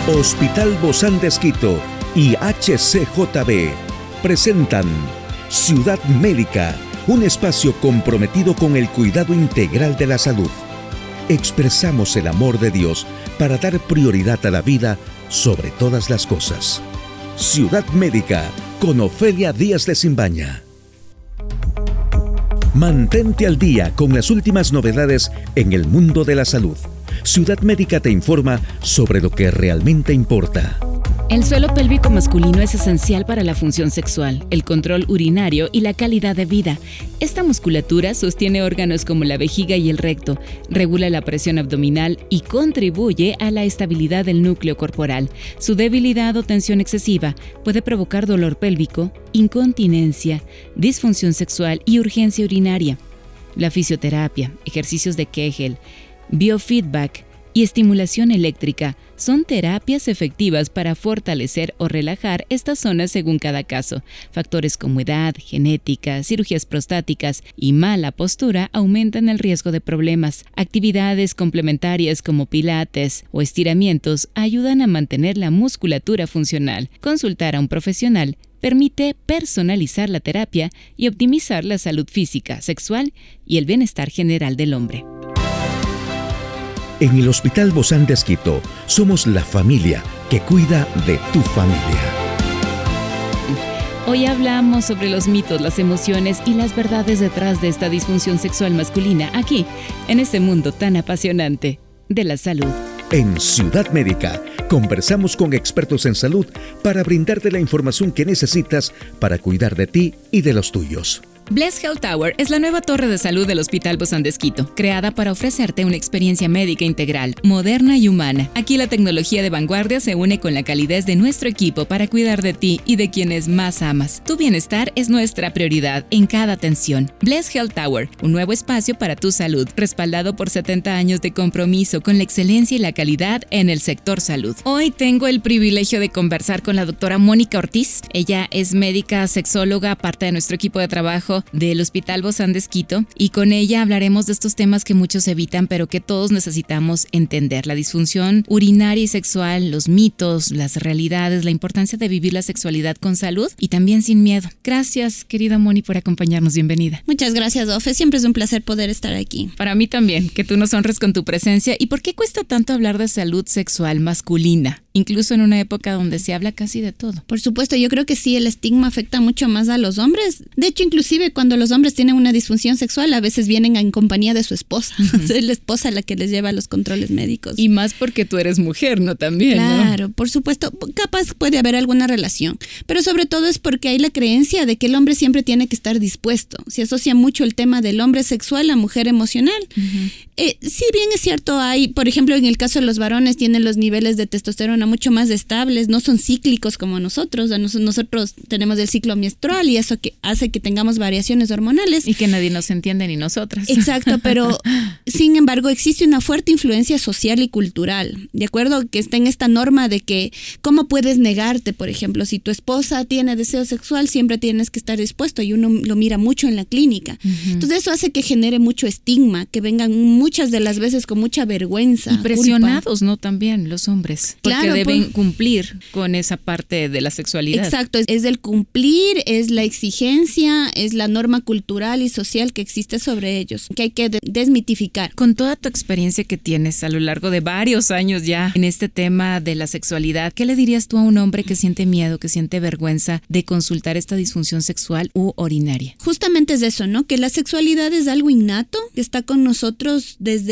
Hospital Bozán de Esquito y HCJB presentan Ciudad Médica, un espacio comprometido con el cuidado integral de la salud. Expresamos el amor de Dios para dar prioridad a la vida sobre todas las cosas. Ciudad Médica con Ofelia Díaz de Simbaña. Mantente al día con las últimas novedades en el mundo de la salud. Ciudad Médica te informa sobre lo que realmente importa. El suelo pélvico masculino es esencial para la función sexual, el control urinario y la calidad de vida. Esta musculatura sostiene órganos como la vejiga y el recto, regula la presión abdominal y contribuye a la estabilidad del núcleo corporal. Su debilidad o tensión excesiva puede provocar dolor pélvico, incontinencia, disfunción sexual y urgencia urinaria. La fisioterapia, ejercicios de Kegel, biofeedback y estimulación eléctrica son terapias efectivas para fortalecer o relajar estas zonas según cada caso. Factores como edad, genética, cirugías prostáticas y mala postura aumentan el riesgo de problemas. Actividades complementarias como pilates o estiramientos ayudan a mantener la musculatura funcional. Consultar a un profesional permite personalizar la terapia y optimizar la salud física, sexual y el bienestar general del hombre. En el Hospital Bozán de Esquito somos la familia que cuida de tu familia. Hoy hablamos sobre los mitos, las emociones y las verdades detrás de esta disfunción sexual masculina, aquí, en este mundo tan apasionante de la salud. En Ciudad Médica conversamos con expertos en salud para brindarte la información que necesitas para cuidar de ti y de los tuyos. Bless Health Tower es la nueva torre de salud del Hospital Bozán de Esquito, creada para ofrecerte una experiencia médica integral, moderna y humana. Aquí la tecnología de vanguardia se une con la calidez de nuestro equipo para cuidar de ti y de quienes más amas. Tu bienestar es nuestra prioridad en cada atención. Bless Health Tower, un nuevo espacio para tu salud, respaldado por 70 años de compromiso con la excelencia y la calidad en el sector salud. Hoy tengo el privilegio de conversar con la doctora Mónica Ortiz. Ella es médica sexóloga, parte de nuestro equipo de trabajo del Hospital Bozán de Esquito, y con ella hablaremos de estos temas que muchos evitan, pero que todos necesitamos entender: la disfunción urinaria y sexual, los mitos, las realidades, la importancia de vivir la sexualidad con salud y también sin miedo. Gracias, querida Moni, por acompañarnos. Bienvenida. Muchas gracias, Ofe. Siempre es un placer poder estar aquí. Para mí también, que tú nos honres con tu presencia. ¿Y por qué cuesta tanto hablar de salud sexual masculina, incluso en una época donde se habla casi de todo? Por supuesto, yo creo que sí, el estigma afecta mucho más a los hombres. De hecho, inclusive cuando los hombres tienen una disfunción sexual, a veces vienen en compañía de su esposa. Uh-huh. Es la esposa la que les lleva los controles médicos. Y más porque tú eres mujer, ¿no? También, claro, ¿no? Por supuesto, capaz puede haber alguna relación, pero sobre todo es porque hay la creencia de que el hombre siempre tiene que estar dispuesto. Se asocia mucho el tema del hombre sexual a la mujer emocional. Uh-huh. Si bien es cierto, hay, por ejemplo, en el caso de los varones, tienen los niveles de testosterona mucho más estables, no son cíclicos como nosotros. Nosotros tenemos el ciclo menstrual y eso que hace que tengamos variaciones hormonales. Y que nadie nos entiende, ni nosotras. Exacto, pero sin embargo existe una fuerte influencia social y cultural, ¿de acuerdo? Que está en esta norma de que ¿cómo puedes negarte? Por ejemplo, si tu esposa tiene deseo sexual, siempre tienes que estar dispuesto, y uno lo mira mucho en la clínica. Uh-huh. Entonces eso hace que genere mucho estigma, que vengan muchas de las veces con mucha vergüenza. Y presionados, culpa. ¿No? También los hombres, porque claro, deben cumplir con esa parte de la sexualidad. Exacto, es el cumplir, es la exigencia, es la norma cultural y social que existe sobre ellos, que hay que desmitificar. Con toda tu experiencia que tienes a lo largo de varios años ya en este tema de la sexualidad, ¿qué le dirías tú a un hombre que siente miedo, que siente vergüenza de consultar esta disfunción sexual u urinaria? Justamente es eso, ¿no? Que la sexualidad es algo innato, que está con nosotros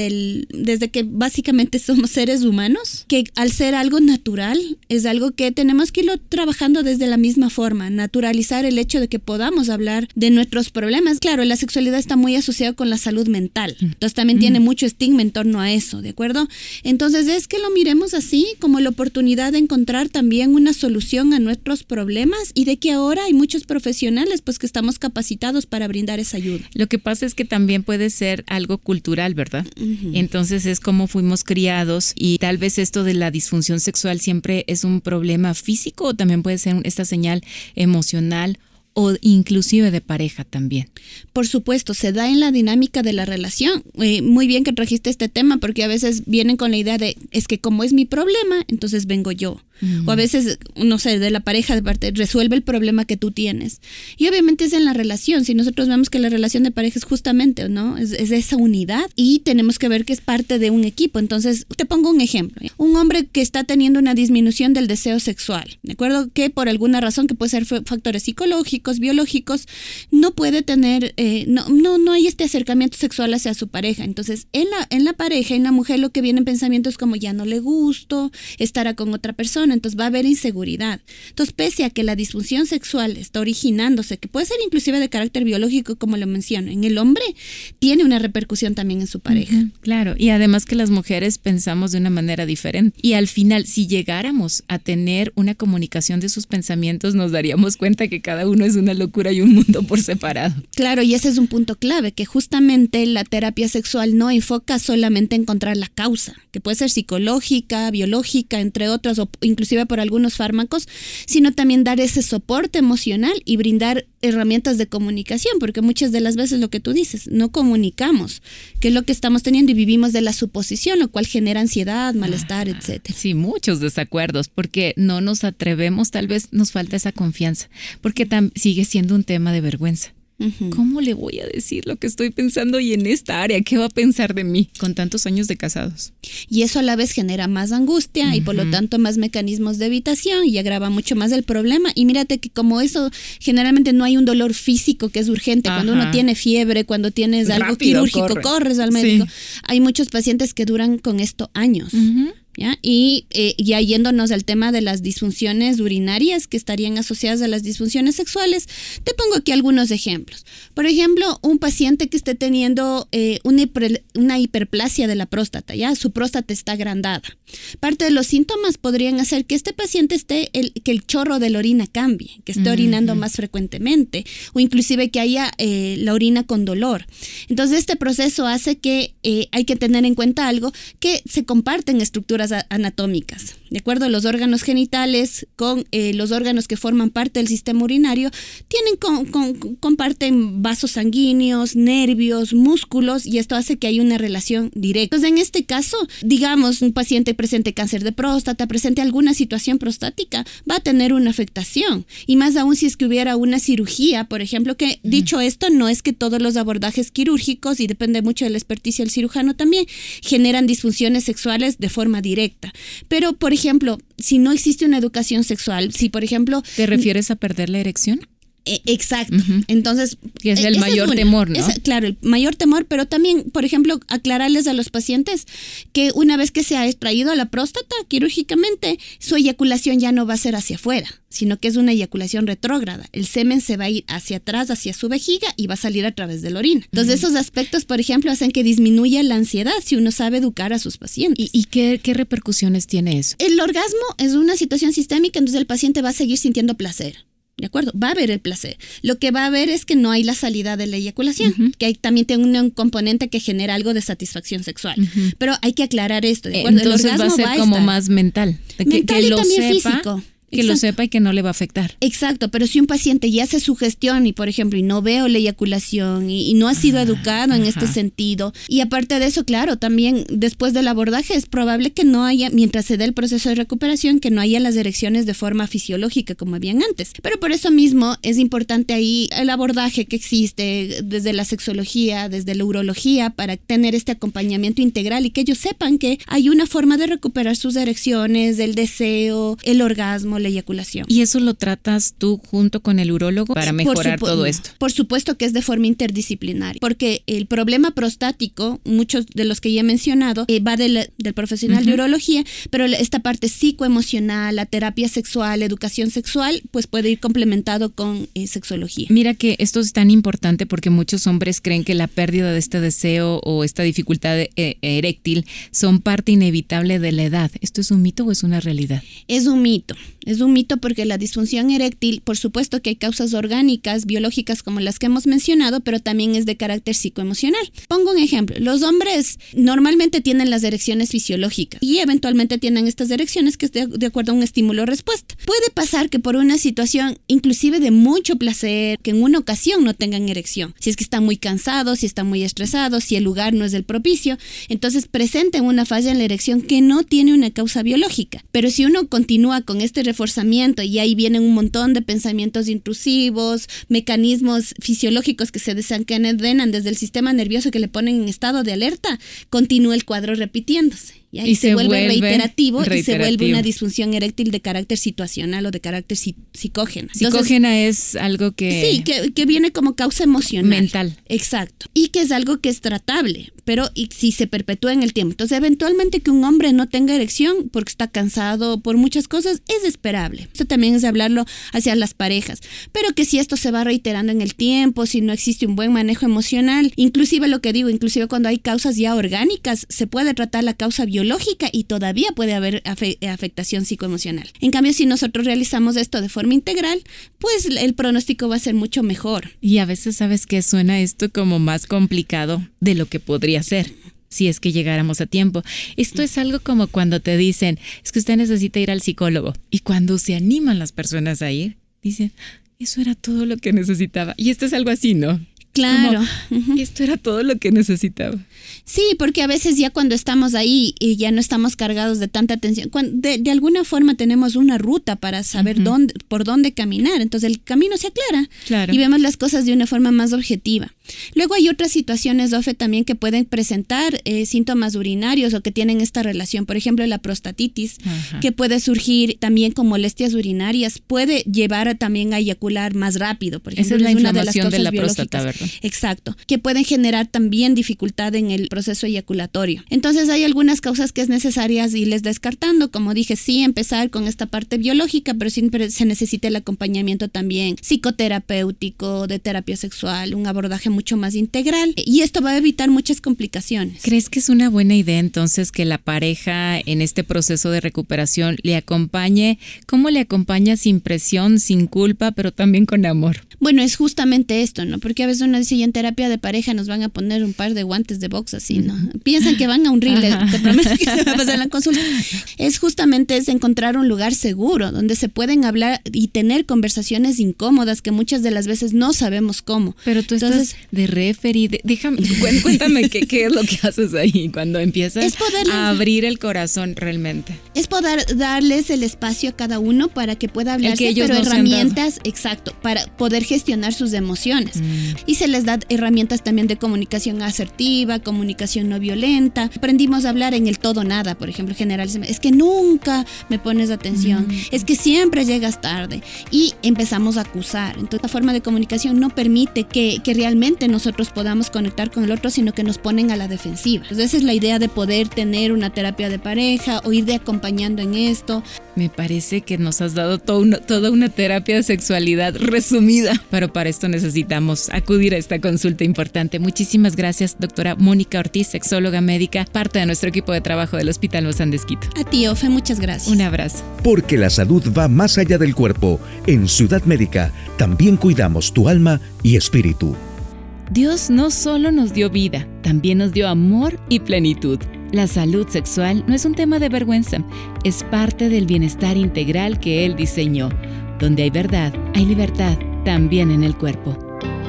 desde que básicamente somos seres humanos, que al ser algo natural, es algo que tenemos que irlo trabajando desde la misma forma, naturalizar el hecho de que podamos hablar de nuestros problemas. Claro, la sexualidad está muy asociada con la salud mental, entonces también tiene mucho estigma en torno a eso, ¿de acuerdo? Entonces es que lo miremos así, como la oportunidad de encontrar también una solución a nuestros problemas, y de que ahora hay muchos profesionales pues que estamos capacitados para brindar esa ayuda. Lo que pasa es que también puede ser algo cultural, ¿verdad? Uh-huh. Entonces es como fuimos criados, y tal vez esto de la disfunción sexual siempre es un problema físico, o también puede ser esta señal emocional o inclusive de pareja también? Por supuesto, se da en la dinámica de la relación. Muy bien que trajiste este tema, porque a veces vienen con la idea de, es que como es mi problema, entonces vengo yo. O a veces, no sé, de la pareja de parte, resuelve el problema que tú tienes. Y obviamente es en la relación. Si nosotros vemos que la relación de pareja es justamente, ¿no? Es esa unidad, y tenemos que ver que es parte de un equipo. Entonces, te pongo un ejemplo. Un hombre que está teniendo una disminución del deseo sexual, ¿de acuerdo? Que por alguna razón, que puede ser factores psicológicos, biológicos, no puede tener, no hay este acercamiento sexual hacia su pareja. Entonces, en la pareja, en la mujer, lo que viene en pensamiento es como, ya no le gusto, estará con otra persona, entonces va a haber inseguridad. Entonces, pese a que la disfunción sexual está originándose, que puede ser inclusive de carácter biológico, como lo menciono, en el hombre, tiene una repercusión también en su pareja. Claro, y además que las mujeres pensamos de una manera diferente. Y al final, si llegáramos a tener una comunicación de sus pensamientos, nos daríamos cuenta que cada uno es una locura y un mundo por separado. Claro, y ese es un punto clave, que justamente la terapia sexual no enfoca solamente en encontrar la causa, que puede ser psicológica, biológica, entre otros, o inclusive por algunos fármacos, sino también dar ese soporte emocional y brindar herramientas de comunicación, porque muchas de las veces lo que tú dices, no comunicamos qué es lo que estamos teniendo y vivimos de la suposición, lo cual genera ansiedad, malestar, etcétera. Sí, muchos desacuerdos, porque no nos atrevemos, tal vez nos falta esa confianza, porque sigue siendo un tema de vergüenza. ¿Cómo le voy a decir lo que estoy pensando y en esta área? ¿Qué va a pensar de mí con tantos años de casados? Y eso a la vez genera más angustia y por lo tanto más mecanismos de evitación y agrava mucho más el problema. Y mírate que como eso, generalmente no hay un dolor físico que es urgente. Cuando uno tiene fiebre, cuando tienes algo rápido, quirúrgico, corres al médico. Sí. Hay muchos pacientes que duran con esto años. ¿Ya? Y ya yéndonos al tema de las disfunciones urinarias que estarían asociadas a las disfunciones sexuales, te pongo aquí algunos ejemplos. Por ejemplo, un paciente que esté teniendo una hiperplasia de la próstata, ¿ya? Su próstata está agrandada. Parte de los síntomas podrían hacer que este paciente que el chorro de la orina cambie, que esté orinando más frecuentemente, o inclusive que haya la orina con dolor. Entonces, este proceso hace que hay que tener en cuenta algo, que se comparten estructuras anatómicas, ¿de acuerdo? Los órganos genitales con los órganos que forman parte del sistema urinario comparten vasos sanguíneos, nervios, músculos, y esto hace que haya una relación directa. Entonces, en este caso, digamos, un paciente presente cáncer de próstata, presente alguna situación prostática, va a tener una afectación, y más aún si es que hubiera una cirugía, por ejemplo, que dicho esto, no es que todos los abordajes quirúrgicos, y depende mucho de la experticia del cirujano también, generan disfunciones sexuales de forma directa. Pero, por ejemplo, si no existe una educación sexual, si por ejemplo... ¿Te refieres a perder la erección? Exacto. Entonces, que es el mayor temor, ¿no? Claro, el mayor temor, pero también, por ejemplo, aclararles a los pacientes que una vez que se ha extraído la próstata quirúrgicamente, su eyaculación ya no va a ser hacia afuera, sino que es una eyaculación retrógrada. El semen se va a ir hacia atrás, hacia su vejiga, y va a salir a través de la orina. Entonces, esos aspectos, por ejemplo, hacen que disminuya la ansiedad si uno sabe educar a sus pacientes. ¿Y qué repercusiones tiene eso? El orgasmo es una situación sistémica, entonces el paciente va a seguir sintiendo placer. ¿De acuerdo? Va a haber el placer. Lo que va a haber es que no hay la salida de la eyaculación, que también tiene un componente que genera algo de satisfacción sexual. Pero hay que aclarar esto, ¿de acuerdo? Entonces el orgasmo va a ser como más mental. Mental que y lo también sepa, físico. Que lo sepa y que no le va a afectar. Exacto, pero si un paciente ya hace su gestión y, por ejemplo, y no veo la eyaculación y no ha sido educado en este sentido, y aparte de eso, claro, también después del abordaje es probable que no haya, mientras se dé el proceso de recuperación, que no haya las erecciones de forma fisiológica como habían antes. Pero por eso mismo es importante ahí el abordaje que existe desde la sexología, desde la urología, para tener este acompañamiento integral y que ellos sepan que hay una forma de recuperar sus erecciones, el deseo, el orgasmo, la eyaculación. ¿Y eso lo tratas tú junto con el urólogo para mejorar todo esto? Por supuesto que es de forma interdisciplinaria, porque el problema prostático, muchos de los que ya he mencionado, va del profesional de urología, pero esta parte psicoemocional, la terapia sexual, la educación sexual, pues puede ir complementado con sexología. Mira que esto es tan importante porque muchos hombres creen que la pérdida de este deseo o esta dificultad eréctil son parte inevitable de la edad. ¿Esto es un mito o es una realidad? Es un mito. Es un mito porque la disfunción eréctil, por supuesto que hay causas orgánicas, biológicas como las que hemos mencionado, pero también es de carácter psicoemocional. Pongo un ejemplo. Los hombres normalmente tienen las erecciones fisiológicas y eventualmente tienen estas erecciones que es de acuerdo a un estímulo-respuesta. Puede pasar que por una situación inclusive de mucho placer, que en una ocasión no tengan erección. Si es que están muy cansados, si están muy estresados, si el lugar no es el propicio, entonces presenten una falla en la erección que no tiene una causa biológica. Pero si uno continúa con este reforzamiento y ahí vienen un montón de pensamientos intrusivos, mecanismos fisiológicos que se desencadenan desde el sistema nervioso que le ponen en estado de alerta, continúa el cuadro repitiéndose. Y se vuelve reiterativo y se vuelve una disfunción eréctil de carácter situacional o de carácter psicógena. Psicógena es algo que... Sí, que viene como causa emocional. Mental. Exacto. Y que es algo que es tratable, pero si se perpetúa en el tiempo. Entonces, eventualmente que un hombre no tenga erección porque está cansado por muchas cosas, es esperable. Esto también es hablarlo hacia las parejas. Pero que si esto se va reiterando en el tiempo, si no existe un buen manejo emocional, inclusive lo que digo, inclusive cuando hay causas ya orgánicas, se puede tratar la causa biológica y todavía puede haber afectación psicoemocional. En cambio, si nosotros realizamos esto de forma integral, pues el pronóstico va a ser mucho mejor. Y a veces, ¿sabes qué? Suena esto como más complicado de lo que podría ser, si es que llegáramos a tiempo. Esto es algo como cuando te dicen, es que usted necesita ir al psicólogo. Y cuando se animan las personas a ir, dicen, eso era todo lo que necesitaba. Y esto es algo así, ¿no? Claro. Como, esto era todo lo que necesitaba. Sí, porque a veces ya cuando estamos ahí y ya no estamos cargados de tanta atención, de alguna forma tenemos una ruta para saber por dónde caminar, entonces el camino se aclara. Claro. Y vemos las cosas de una forma más objetiva. Luego hay otras situaciones, Ofe, también que pueden presentar síntomas urinarios o que tienen esta relación. Por ejemplo, la prostatitis, que puede surgir también con molestias urinarias, puede llevar también a eyacular más rápido. Por ejemplo, esa es la una de las inflamación causas de la biológicas. próstata, ¿verdad? Exacto, que pueden generar también dificultad en el proceso eyaculatorio. Entonces hay algunas causas que es necesario irles descartando, como dije, sí empezar con esta parte biológica, pero siempre se necesita el acompañamiento también psicoterapéutico, de terapia sexual, un abordaje mucho más integral, y esto va a evitar muchas complicaciones. ¿Crees que es una buena idea entonces que la pareja en este proceso de recuperación le acompañe? ¿Cómo le acompaña sin presión, sin culpa, pero también con amor? Bueno, es justamente esto, ¿no? Porque a veces uno dice, y en terapia de pareja nos van a poner un par de guantes de box así, ¿no? Piensan que van a un reel, te prometo que se va a pasar en la consulta. Es justamente encontrar un lugar seguro, donde se pueden hablar y tener conversaciones incómodas que muchas de las veces no sabemos cómo. Pero tú estás de referee, cuéntame qué es lo que haces ahí cuando empiezas a abrir el corazón realmente. Es poder darles el espacio a cada uno para que pueda hablarse, pero herramientas, exacto, para poder gestionar sus emociones. Y se les da herramientas también de comunicación asertiva, comunicación no violenta. Aprendimos a hablar en el todo nada, por ejemplo, generalmente, es que nunca me pones atención, es que siempre llegas tarde, y empezamos a acusar. Entonces, la forma de comunicación no permite que realmente nosotros podamos conectar con el otro, sino que nos ponen a la defensiva. Entonces, esa es la idea de poder tener una terapia de pareja o ir acompañando en esto. Me parece que nos has dado toda una terapia de sexualidad resumida, pero para esto necesitamos acudir a esta consulta importante. Muchísimas gracias, doctora Mónica Ortiz, sexóloga médica, parte de nuestro equipo de trabajo del Hospital Bozán de Esquito. A ti, Ofe, muchas gracias. Un abrazo. Porque la salud va más allá del cuerpo. En Ciudad Médica también cuidamos tu alma y espíritu. Dios no solo nos dio vida, también nos dio amor y plenitud. La salud sexual no es un tema de vergüenza, es parte del bienestar integral que Él diseñó. Donde hay verdad, hay libertad, también en el cuerpo.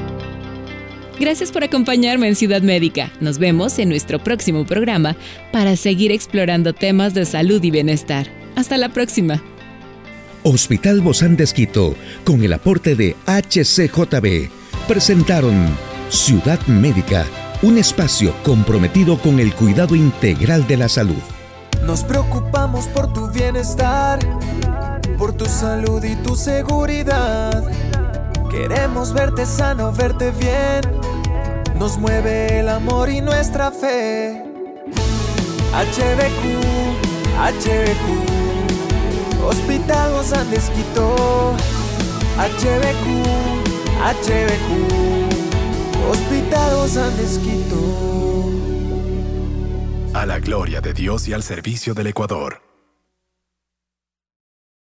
Gracias por acompañarme en Ciudad Médica. Nos vemos en nuestro próximo programa para seguir explorando temas de salud y bienestar. Hasta la próxima. Hospital Bozán de Esquito, con el aporte de HCJB, presentaron Ciudad Médica, un espacio comprometido con el cuidado integral de la salud. Nos preocupamos por tu bienestar, por tu salud y tu seguridad. Queremos verte sano, verte bien. Nos mueve el amor y nuestra fe. HBQ, Hospital Bozán de Esquito. HBQ, Hospital Bozán de Esquito. A la gloria de Dios y al servicio del Ecuador.